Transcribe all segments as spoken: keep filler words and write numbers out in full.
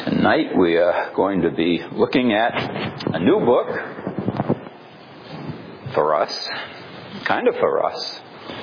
Tonight we are going to be looking at a new book for us, kind of for us.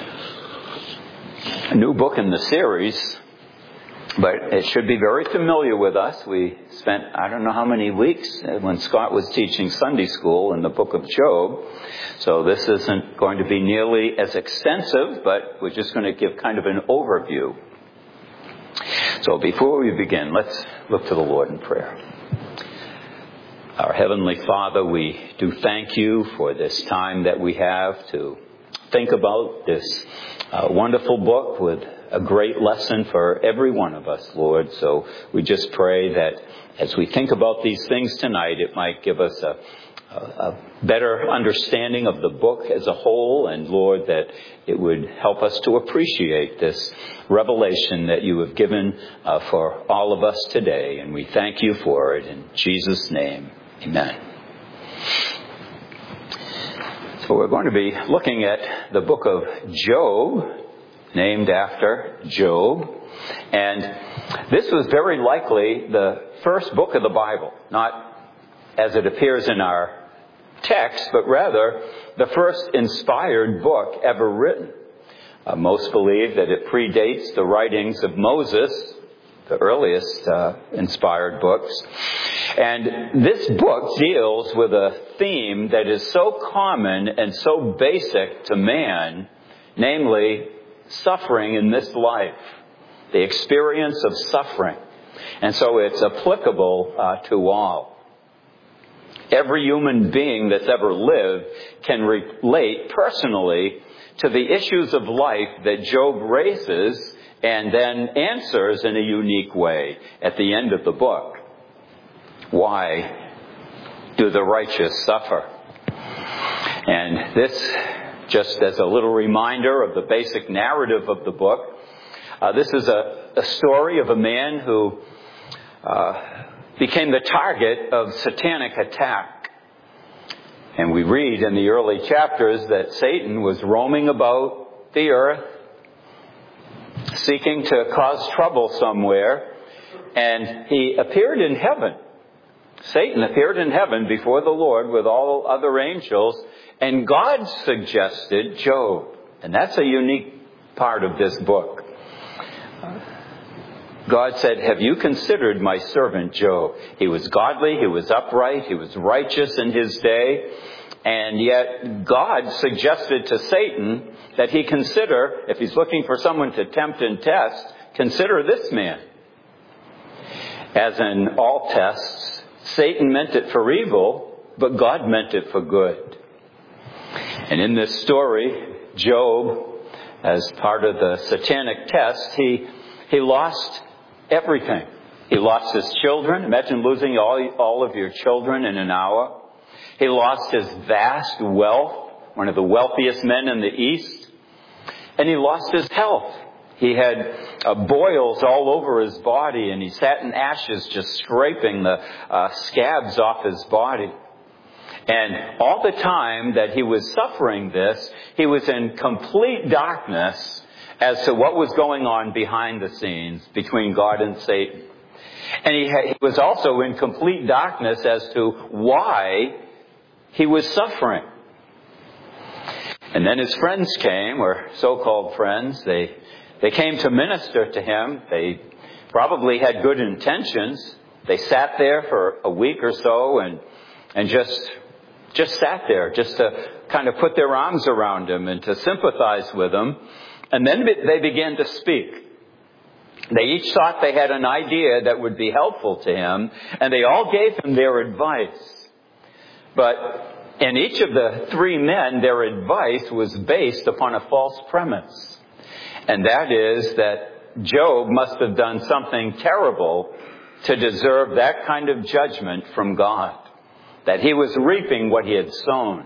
A new book in the series, but it should be very familiar with us. We spent, I don't know how many weeks when Scott was teaching Sunday school in the book of Job. So this isn't going to be nearly as extensive, but we're just going to give kind of an overview. So before we begin, let's look to the Lord in prayer. Our Heavenly Father, we do thank you for this time that we have to think about this uh, wonderful book with a great lesson for every one of us, Lord. So we just pray that as we think about these things tonight, it might give us a a better understanding of the book as a whole, and Lord, that it would help us to appreciate this revelation that you have given uh, for all of us today. And we thank you for it in Jesus' name. Amen. So we're going to be looking at the book of Job, named after Job. And this was very likely the first book of the Bible, not as it appears in our text, but rather the first inspired book ever written. Uh, most believe that it predates the writings of Moses, the earliest uh, inspired books. And this book deals with a theme that is so common and so basic to man, namely suffering in this life, the experience of suffering. And so it's applicable uh, to all. Every human being that's ever lived can relate personally to the issues of life that Job raises and then answers in a unique way at the end of the book. Why do the righteous suffer? And this, just as a little reminder of the basic narrative of the book, uh, this is a, a story of a man who uh, became the target of satanic attack. And we read in the early chapters that Satan was roaming about the earth, seeking to cause trouble somewhere, and he appeared in heaven. Satan appeared in heaven before the Lord with all other angels, and God suggested Job. And that's a unique part of this book. God said, "Have you considered my servant Job? He was godly, he was upright, he was righteous in his day." And yet God suggested to Satan that he consider, if he's looking for someone to tempt and test, consider this man. As in all tests, Satan meant it for evil, but God meant it for good. And in this story, Job, as part of the satanic test, he, he lost everything. He lost his children. Imagine losing all, all of your children in an hour. He lost his vast wealth, one of the wealthiest men in the East. And he lost his health. He had uh, boils all over his body, and he sat in ashes just scraping the uh, scabs off his body. And all the time that he was suffering this, he was in complete darkness as to what was going on behind the scenes between God and Satan. And he, had, he was also in complete darkness as to why he was suffering. And then his friends came, or so-called friends. They, they came to minister to him. They probably had good intentions. They sat there for a week or so and, and just, just sat there, just to kind of put their arms around him and to sympathize with him. And then they began to speak. They each thought they had an idea that would be helpful to him, and they all gave him their advice. But in each of the three men, their advice was based upon a false premise. And that is that Job must have done something terrible to deserve that kind of judgment from God. That he was reaping what he had sown.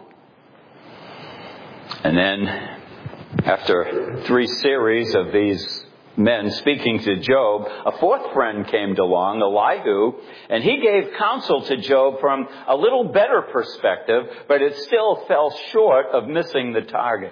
And then, after three series of these men speaking to Job, a fourth friend came along, Elihu, and he gave counsel to Job from a little better perspective, but it still fell short of missing the target.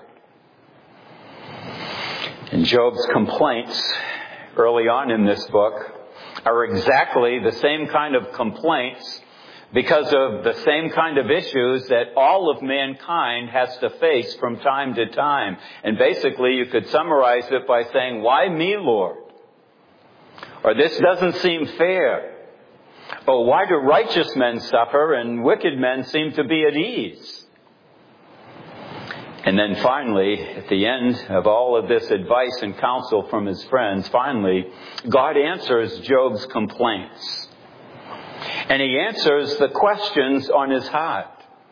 And Job's complaints early on in this book are exactly the same kind of complaints because of the same kind of issues that all of mankind has to face from time to time. And basically, you could summarize it by saying, "Why me, Lord?" Or, "This doesn't seem fair." Or, "Why do righteous men suffer and wicked men seem to be at ease?" And then finally, at the end of all of this advice and counsel from his friends, finally, God answers Job's complaints. And he answers the questions on his heart.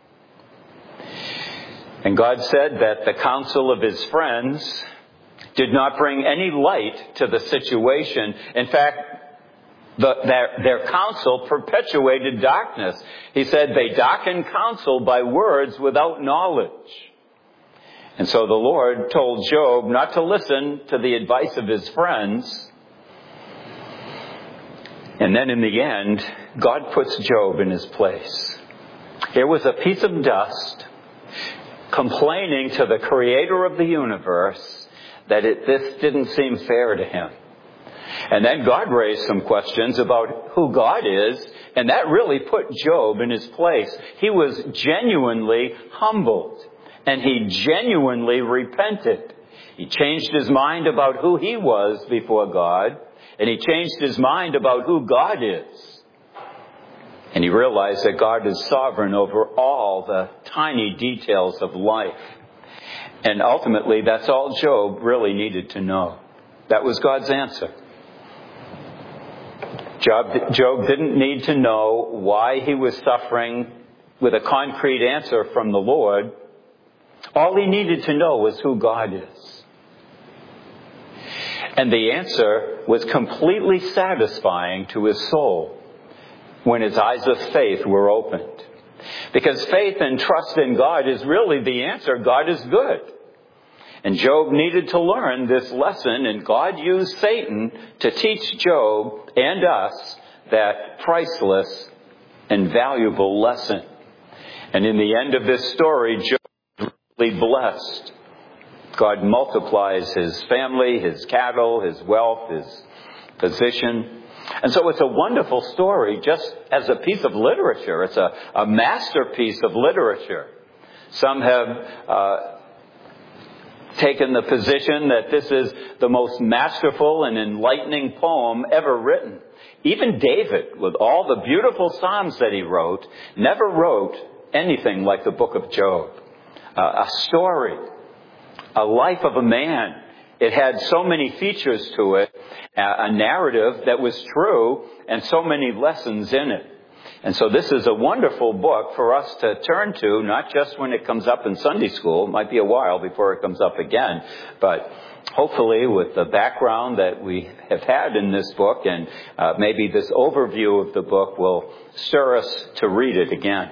And God said that the counsel of his friends did not bring any light to the situation. In fact, the, their, their counsel perpetuated darkness. He said they darkened counsel by words without knowledge. And so the Lord told Job not to listen to the advice of his friends. And then in the end, God puts Job in his place. Here was a piece of dust complaining to the Creator of the universe that it, this didn't seem fair to him. And then God raised some questions about who God is, and that really put Job in his place. He was genuinely humbled, and he genuinely repented. He changed his mind about who he was before God, and he changed his mind about who God is. And he realized that God is sovereign over all the tiny details of life. And ultimately, that's all Job really needed to know. That was God's answer. Job, Job didn't need to know why he was suffering with a concrete answer from the Lord. All he needed to know was who God is. And the answer was completely satisfying to his soul when his eyes of faith were opened. Because faith and trust in God is really the answer. God is good. And Job needed to learn this lesson, and God used Satan to teach Job and us that priceless and valuable lesson. And in the end of this story, Job is really blessed. God multiplies his family, his cattle, his wealth, his position. And so it's a wonderful story just as a piece of literature. It's a, a masterpiece of literature. Some have uh, taken the position that this is the most masterful and enlightening poem ever written. Even David, with all the beautiful psalms that he wrote, never wrote anything like the book of Job. Uh, a story, a life of a man. It had so many features to it, a narrative that was true, and so many lessons in it. And so this is a wonderful book for us to turn to, not just when it comes up in Sunday school. It might be a while before it comes up again, but hopefully with the background that we have had in this book, and uh, maybe this overview of the book will stir us to read it again.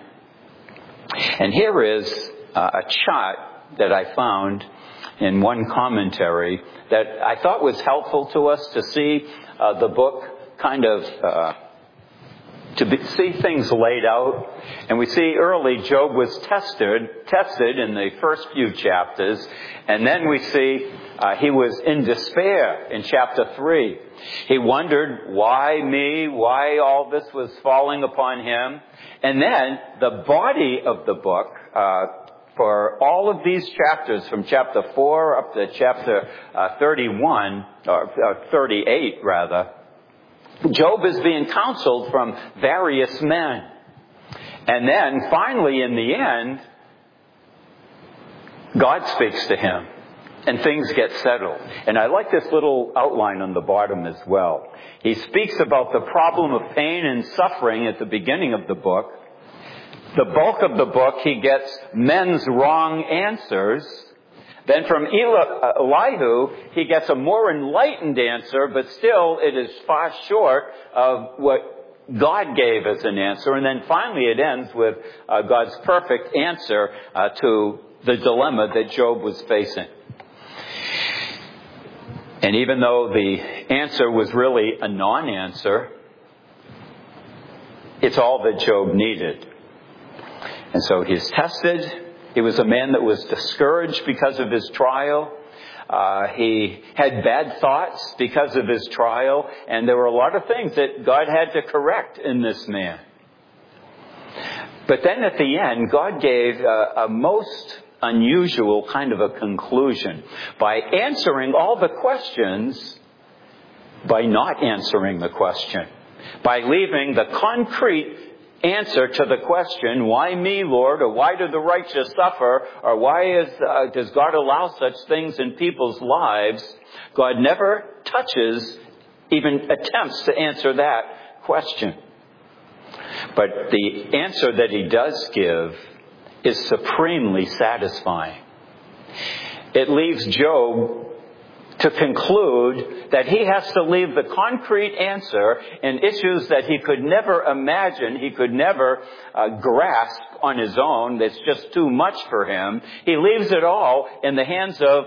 And here is uh, a chart that I found in one commentary that I thought was helpful to us to see uh, the book kind of, uh, to be, see things laid out. And we see early Job was tested, tested in the first few chapters. And then we see uh, he was in despair in chapter three. He wondered, why me? Why all this was falling upon him? And then the body of the book, uh, for all of these chapters, from chapter four up to chapter uh, thirty-one, or uh, thirty-eight rather, Job is being counseled from various men. And then finally in the end, God speaks to him and things get settled. And I like this little outline on the bottom as well. He speaks about the problem of pain and suffering at the beginning of the book. The bulk of the book, he gets men's wrong answers. Then from Elihu, he gets a more enlightened answer, but still it is far short of what God gave as an answer. And then finally it ends with uh, God's perfect answer uh, to the dilemma that Job was facing. And even though the answer was really a non-answer, it's all that Job needed. And so he's tested. He was a man that was discouraged because of his trial. Uh, he had bad thoughts because of his trial, and there were a lot of things that God had to correct in this man. But then at the end, God gave a, a most unusual kind of a conclusion by answering all the questions by not answering the question, by leaving the concrete answer to the question, why me, Lord, or why do the righteous suffer, or why is, uh, does God allow such things in people's lives? God never touches, even attempts to answer that question. But the answer that he does give is supremely satisfying. It leaves Job to conclude that he has to leave the concrete answer in issues that he could never imagine, he could never uh, grasp on his own. It's just too much for him. He leaves it all in the hands of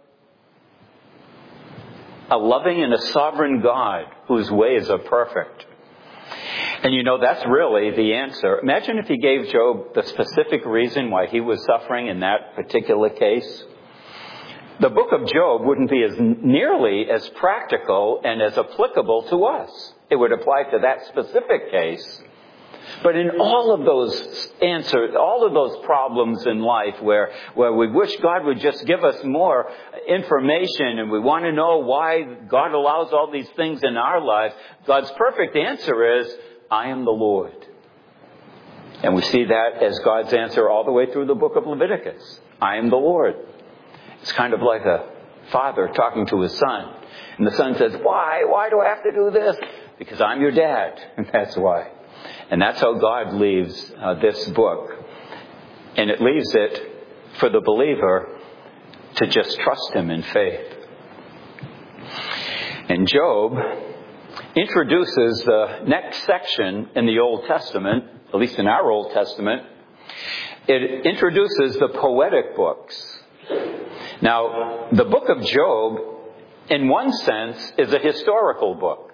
a loving and a sovereign God whose ways are perfect. And you know, that's really the answer. Imagine if he gave Job the specific reason why he was suffering in that particular case. The book of Job wouldn't be as nearly as practical and as applicable to us. It would apply to that specific case. But in all of those answers, all of those problems in life where, where we wish God would just give us more information and we want to know why God allows all these things in our lives, God's perfect answer is, I am the Lord. And we see that as God's answer all the way through the book of Leviticus. I am the Lord. It's kind of like a father talking to his son. And the son says, why? Why do I have to do this? Because I'm your dad. And that's why. And that's how God leaves uh, this book. And it leaves it for the believer to just trust him in faith. And Job introduces the next section in the Old Testament, at least in our Old Testament. It introduces the poetic books. Now, the book of Job, in one sense, is a historical book.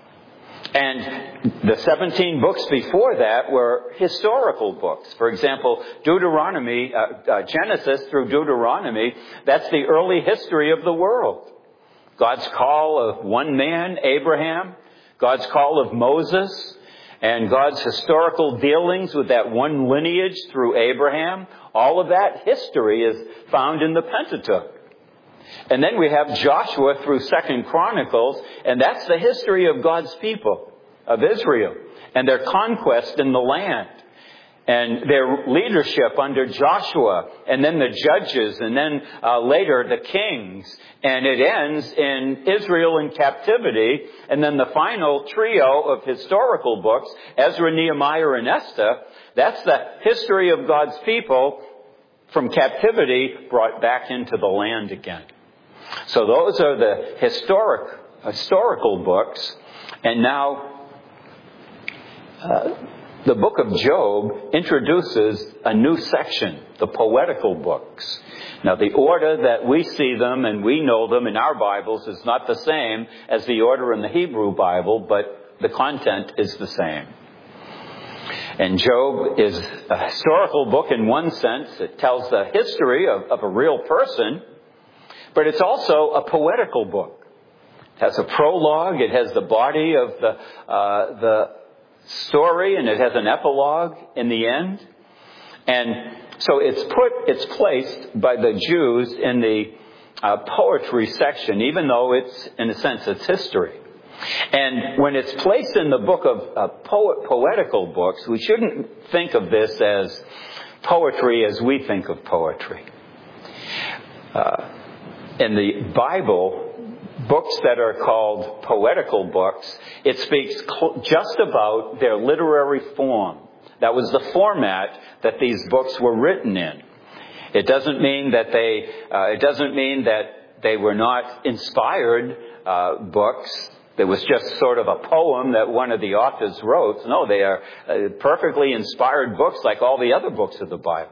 And the seventeen books before that were historical books. For example, Deuteronomy, uh, uh, Genesis through Deuteronomy, that's the early history of the world. God's call of one man, Abraham, God's call of Moses, and God's historical dealings with that one lineage through Abraham. All of that history is found in the Pentateuch. And then we have Joshua through Second Chronicles, and that's the history of God's people, of Israel, and their conquest in the land, and their leadership under Joshua, and then the judges, and then uh, later the kings. And it ends in Israel in captivity, and then the final trio of historical books, Ezra, Nehemiah, and Esther. That's the history of God's people from captivity brought back into the land again. So those are the historic, historical books. And now uh, the book of Job introduces a new section, the poetical books. Now the order that we see them and we know them in our Bibles is not the same as the order in the Hebrew Bible, but the content is the same. And Job is a historical book in one sense. It tells the history of, of a real person. But it's also a poetical book. It has a prologue. It has the body of the uh, the story, and it has an epilogue in the end. And so it's put, it's placed by the Jews in the uh, poetry section, even though it's, in a sense, it's history. And when it's placed in the book of uh, poet, poetical books, we shouldn't think of this as poetry as we think of poetry. Uh, in the Bible, books that are called poetical books, it speaks cl- just about their literary form. That was the format that these books were written in. It doesn't mean that they, uh, it doesn't mean that they were not inspired uh, books. It was just sort of a poem that one of the authors wrote. No, they are uh, perfectly inspired books like all the other books of the Bible.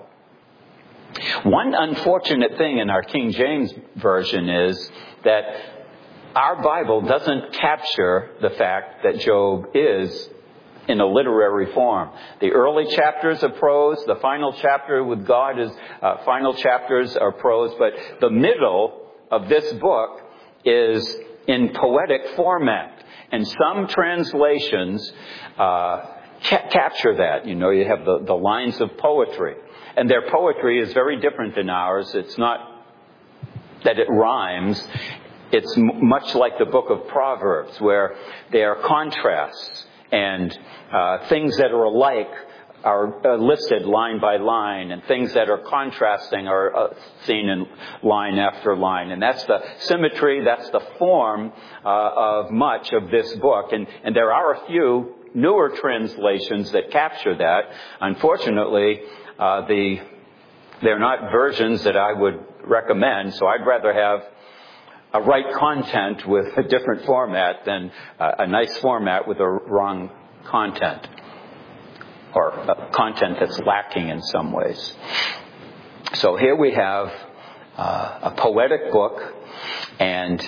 One unfortunate thing in our King James Version is that our Bible doesn't capture the fact that Job is in a literary form. The early chapters are prose. The final chapter with God is, uh, final chapters are prose. But the middle, of this book is in poetic format. And some translations uh, ca- capture that. You know, you have the, the lines of poetry. And their poetry is very different than ours. It's not that it rhymes. It's m- much like the book of Proverbs, where there are contrasts and uh, things that are alike are uh, listed line by line, and things that are contrasting are uh, seen in line after line. And that's the symmetry, that's the form uh, of much of this book. And, and there are a few newer translations that capture that. Unfortunately, uh, the they're not versions that I would recommend, so I'd rather have a right content with a different format than uh, a nice format with a wrong content, or uh, content that's lacking in some ways. So here we have uh, a poetic book, and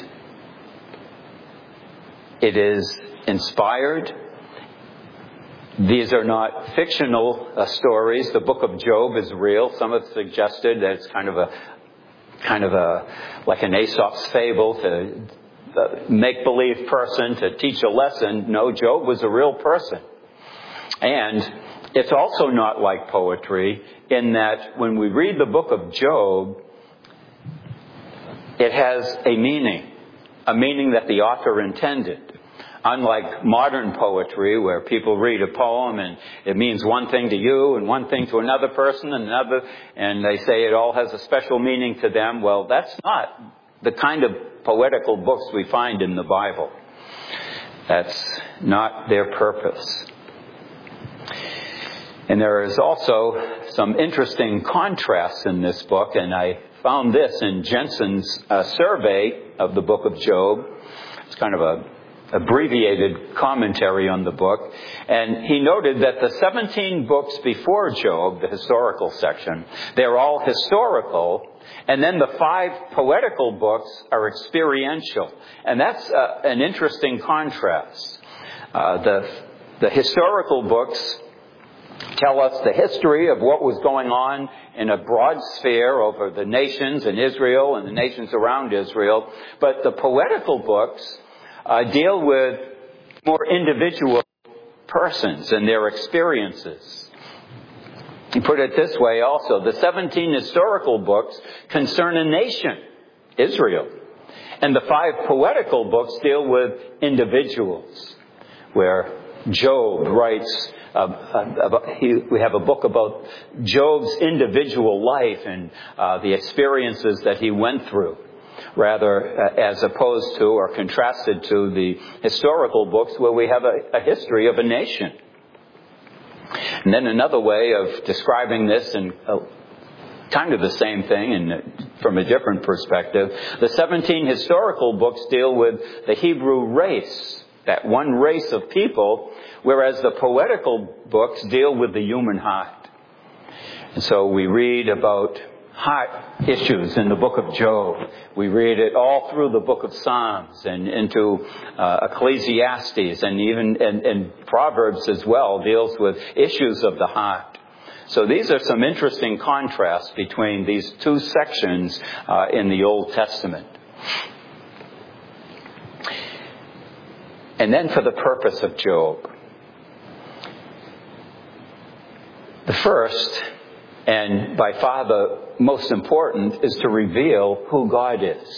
it is inspired. These are not fictional uh, stories. The book of Job is real. Some have suggested that it's kind of a kind of a like an Aesop's fable, to the make-believe person to teach a lesson. No, Job was a real person. And it's also not like poetry in that when we read the book of Job, it has a meaning, a meaning that the author intended. Unlike modern poetry, where people read a poem and it means one thing to you and one thing to another person and another, and they say it all has a special meaning to them. Well, that's not the kind of poetical books we find in the Bible. That's not their purpose. And there is also some interesting contrasts in this book, and I found this in Jensen's uh, survey of the book of Job. It's kind of a abbreviated commentary on the book. And he noted that the seventeen books before Job, the historical section, they're all historical. And then the five poetical books are experiential. And that's uh, an interesting contrast. Uh, the, the historical books tell us the history of what was going on in a broad sphere over the nations in Israel and the nations around Israel. But the poetical books Uh, deal with more individual persons and their experiences. He put it this way also. The seventeen historical books concern a nation, Israel. And the five poetical books deal with individuals, where Job writes, uh, about, he, we have a book about Job's individual life and uh, the experiences that he went through, rather uh, as opposed to or contrasted to the historical books where we have a, a history of a nation. And then another way of describing this, and uh, kind of the same thing and from a different perspective, the seventeen historical books deal with the Hebrew race, that one race of people, whereas the poetical books deal with the human heart. And so we read about heart issues in the book of Job. We read it all through the book of Psalms and into uh, Ecclesiastes, and even and, and Proverbs as well deals with issues of the heart. So these are some interesting contrasts between these two sections uh, in the Old Testament. And then for the purpose of Job. The first, and by far the most important, is to reveal who God is.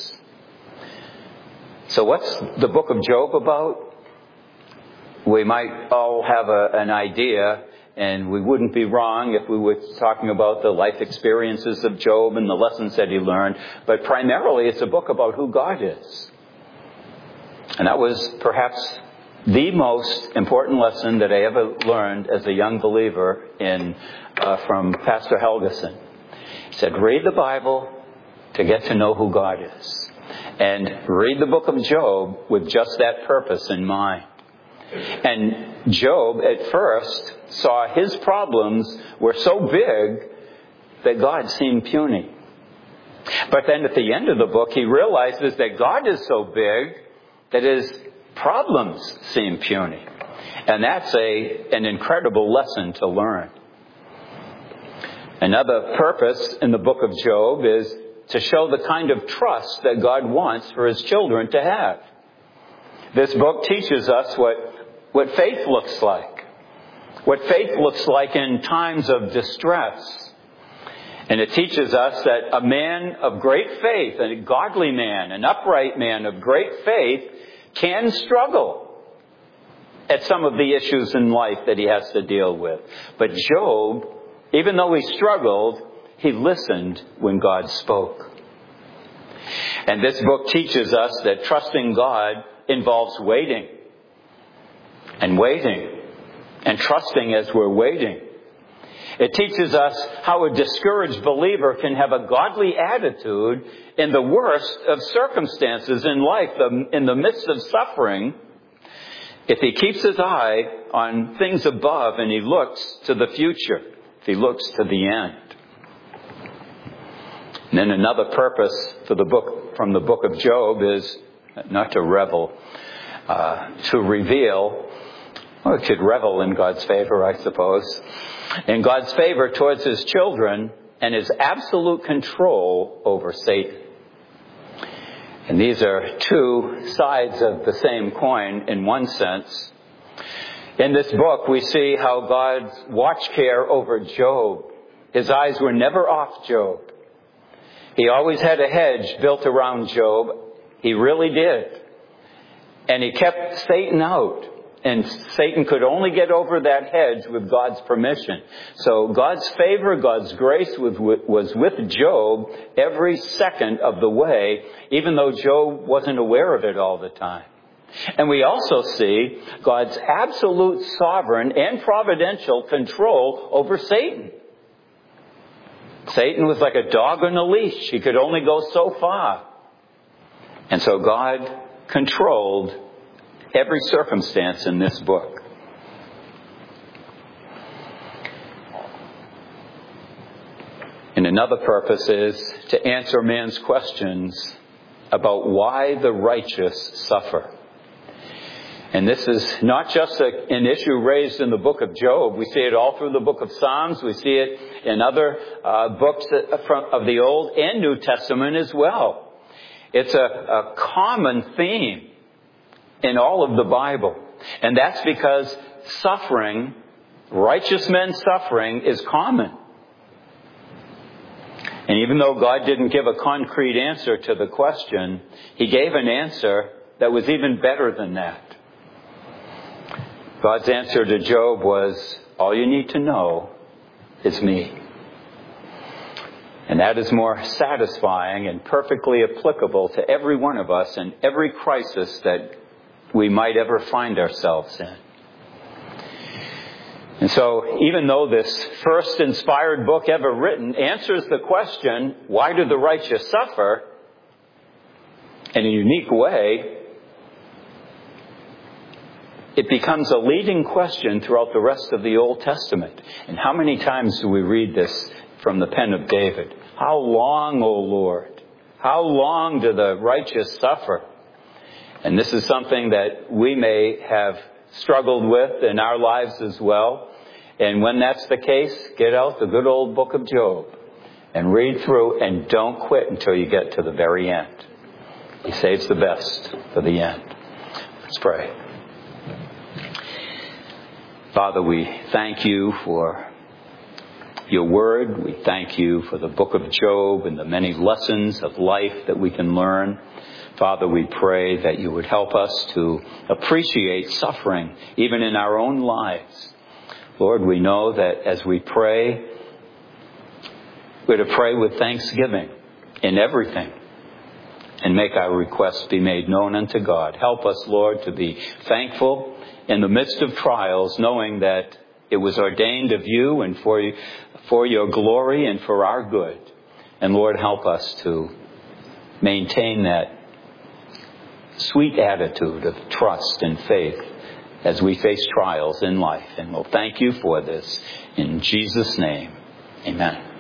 So what's the book of Job about? We might all have a, an idea, and we wouldn't be wrong if we were talking about the life experiences of Job and the lessons that he learned. But primarily it's a book about who God is. And that was perhaps the most important lesson that I ever learned as a young believer in uh, from Pastor Helgeson. He said, read the Bible to get to know who God is. And read the book of Job with just that purpose in mind. And Job at first saw his problems were so big that God seemed puny. But then at the end of the book, he realizes that God is so big that his problems seem puny. And that's a an incredible lesson to learn. Another purpose in the book of Job is to show the kind of trust that God wants for His children to have. This book teaches us what, what faith looks like. What faith looks like in times of distress. And it teaches us that a man of great faith, a godly man, an upright man of great faith, can struggle at some of the issues in life that he has to deal with. But Job, even though he struggled, he listened when God spoke. And this book teaches us that trusting God involves waiting. And waiting. And trusting as we're waiting. It teaches us how a discouraged believer can have a godly attitude in the worst of circumstances in life, in the midst of suffering, if he keeps his eye on things above and he looks to the future, if he looks to the end. And then another purpose for the book, from the book of Job is not to revel, uh, to reveal. Well, it could revel in God's favor, I suppose. In God's favor towards His children and His absolute control over Satan. And these are two sides of the same coin in one sense. In this book, we see how God's watch care over Job. His eyes were never off Job. He always had a hedge built around Job. He really did. And He kept Satan out. And Satan could only get over that hedge with God's permission. So God's favor, God's grace was with Job every second of the way, even though Job wasn't aware of it all the time. And we also see God's absolute sovereign and providential control over Satan. Satan was like a dog on a leash. He could only go so far. And so God controlled every circumstance in this book. And another purpose is to answer man's questions about why the righteous suffer. And this is not just a, an issue raised in the book of Job. We see it all through the book of Psalms. We see it in other uh, books of the Old and New Testament as well. It's a, a common theme in all of the Bible. And that's because suffering, righteous men's suffering, is common. And even though God didn't give a concrete answer to the question, He gave an answer that was even better than that. God's answer to Job was, all you need to know is me. And that is more satisfying and perfectly applicable to every one of us in every crisis that we might ever find ourselves in. And so, even though this first inspired book ever written answers the question, why do the righteous suffer, in a unique way, it becomes a leading question throughout the rest of the Old Testament. And how many times do we read this from the pen of David? How long, O Lord? How long do the righteous suffer? And this is something that we may have struggled with in our lives as well. And when that's the case, get out the good old book of Job and read through, and don't quit until you get to the very end. He saves the best for the end. Let's pray. Father, we thank You for Your word. We thank You for the book of Job and the many lessons of life that we can learn. Father, we pray that You would help us to appreciate suffering, even in our own lives. Lord, we know that as we pray, we're to pray with thanksgiving in everything and make our requests be made known unto God. Help us, Lord, to be thankful in the midst of trials, knowing that it was ordained of You and for, for Your glory and for our good. And Lord, help us to maintain that sweet attitude of trust and faith as we face trials in life. And we'll thank You for this. In Jesus' name, amen.